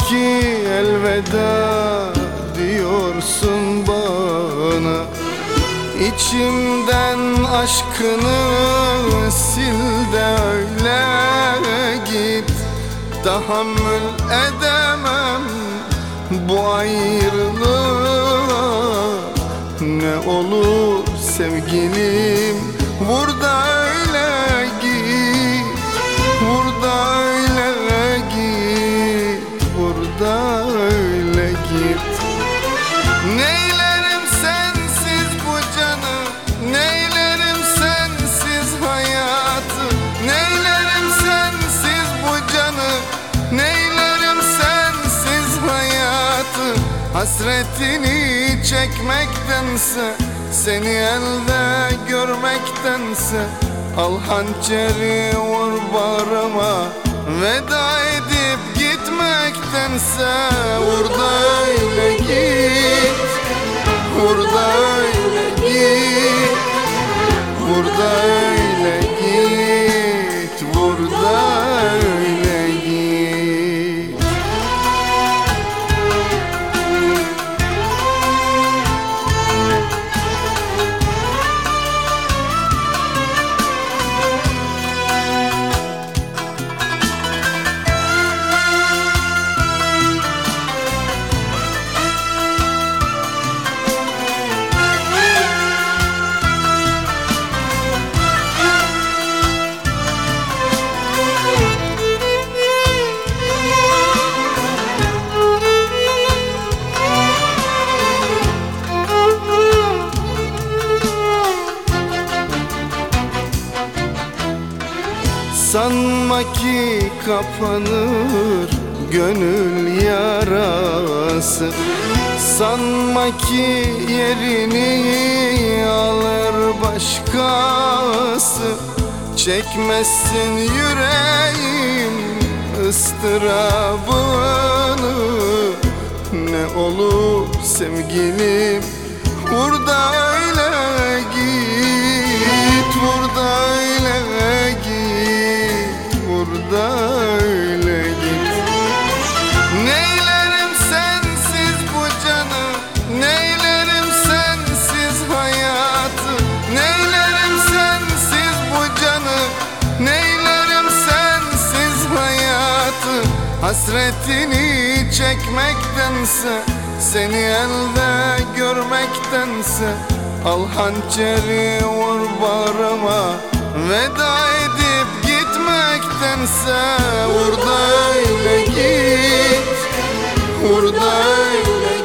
ki elveda diyorsun bana. İçimden aşkını sil de öyle git. Tahammül edemem bu ayrılığa. Ne olur sevgilim, vur da öyle git. Vur da öyle git. Vur da öyle git. Neylerim sensiz bu canı, neylerim sensiz hayatı. Neylerim sensiz bu canı, neylerim sensiz hayatı. Hasretini çekmektense, seni elde görmektense, al hançeri vur bağrıma. Veda edip gitmektense, vur da öyle git. Vur da öyle git. Vur da öyle git. Vur da öyle git. Sanma ki kapanır gönül yarası. Sanma ki yerini alır başkası. Çekmezsin yüreğim ıstırabını. Ne olur sevgilim, vur da öyle git. Vur da öyle git. Vur da öyle git. Neylerim sensiz bu canı, neylerim sensiz hayatı. Neylerim sensiz bu canı, neylerim sensiz hayatı. Hasretini çekmektense, seni elde görmektense, al hançeri vur bağrıma. Veda edip gitmektense, vur da öyle git. Vur da öyle